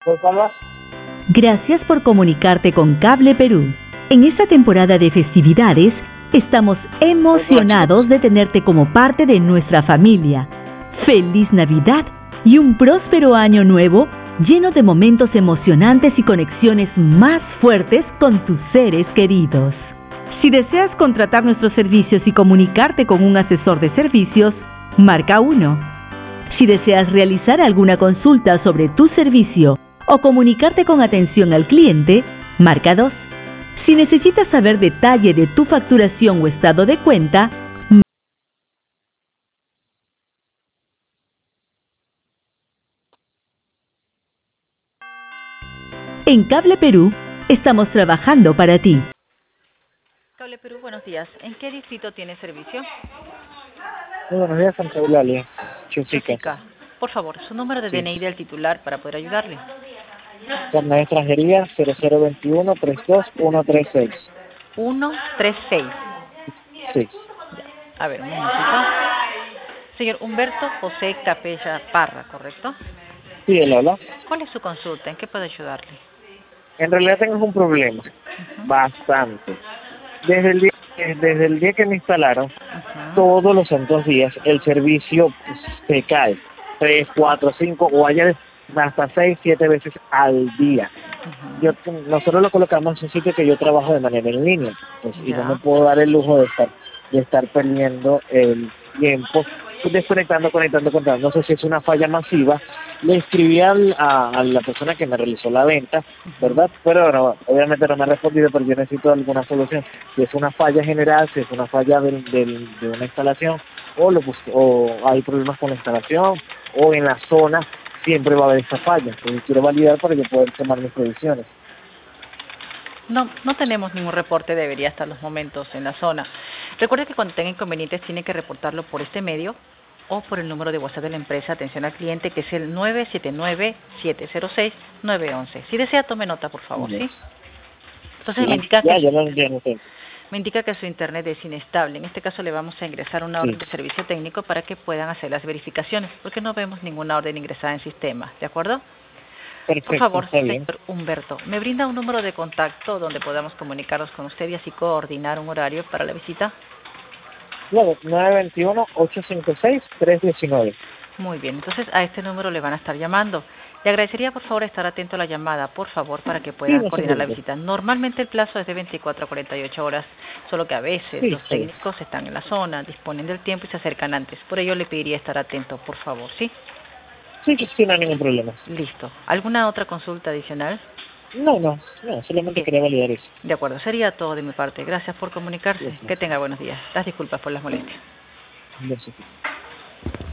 ¿Puedo hablar? Gracias por comunicarte con Cable Perú. En esta temporada de festividades, estamos emocionados de tenerte como parte de nuestra familia. ¡Feliz Navidad y un próspero año nuevo lleno de momentos emocionantes y conexiones más fuertes con tus seres queridos! Si deseas contratar nuestros servicios y comunicarte con un asesor de servicios, marca 1. Si deseas realizar alguna consulta sobre tu servicio o comunicarte con atención al cliente, marca 2. Si necesitas saber detalle de tu facturación o estado de cuenta, en Cable Perú estamos trabajando para ti. Cable Perú, buenos días. ¿En qué distrito tiene servicio? Muy buenos días, Santa Eulalia. Chusica. Chusica. Por favor, su número de Sí. DNI del titular para poder ayudarle. Carnet de extranjería 0021-32136. 136. Sí. A ver, un momentito. Señor Humberto José Capella Parra, ¿correcto? Sí, él habla. ¿Cuál es su consulta? ¿En qué puedo ayudarle? En realidad tengo un problema. Bastante. Desde el día que me instalaron, todos los santos días el servicio se cae. 3, 4, 5 o haya hasta 6, 7 veces al día. Nosotros lo colocamos en un sitio que yo trabajo de manera en línea, pues, y no me Ya. puedo dar el lujo de estar perdiendo el tiempo desconectando, conectando. No sé si es una falla masiva. Le escribí a la persona que me realizó la venta, ¿verdad? Pero no, obviamente no me ha respondido, pero yo necesito alguna solución. Si es una falla general, si es una falla de una instalación, o hay problemas con la instalación, o en la zona siempre va a haber esta falla. Entonces quiero validar para yo poder tomar mis previsiones. No tenemos ningún reporte de avería hasta los momentos en la zona. Recuerde que cuando tenga inconvenientes tiene que reportarlo por este medio o por el número de WhatsApp de la empresa Atención al Cliente, que es el 979-706-911. Si desea, tome nota, por favor, ¿sí? Entonces me indica Ya que lo entiendo. me indica que su internet es inestable. En este caso le vamos a ingresar una orden de servicio técnico para que puedan hacer las verificaciones, porque no vemos ninguna orden ingresada en sistema, ¿de acuerdo? Perfecto, Por favor, está bien. señor Humberto, ¿me brinda un número de contacto donde podamos comunicarnos con usted y así coordinar un horario para la visita? Luego, 921-856-319. Muy bien, entonces a este número le van a estar llamando. Le agradecería por favor estar atento a la llamada, por favor, para que Sí, puedan no se coordinar la preocupe. visita. Normalmente el plazo es de 24 a 48 horas, solo que a veces Sí, los está bien. técnicos están en la zona, disponen del tiempo y se acercan antes. Por ello le pediría estar atento, por favor, ¿sí? Sí, no hay ningún problema. Listo. ¿Alguna otra consulta adicional? No, solamente Bien. quería validar eso. De acuerdo, sería todo de mi parte. Gracias por comunicarse. Gracias. Que tenga buenos días. Las disculpas por las molestias. Gracias.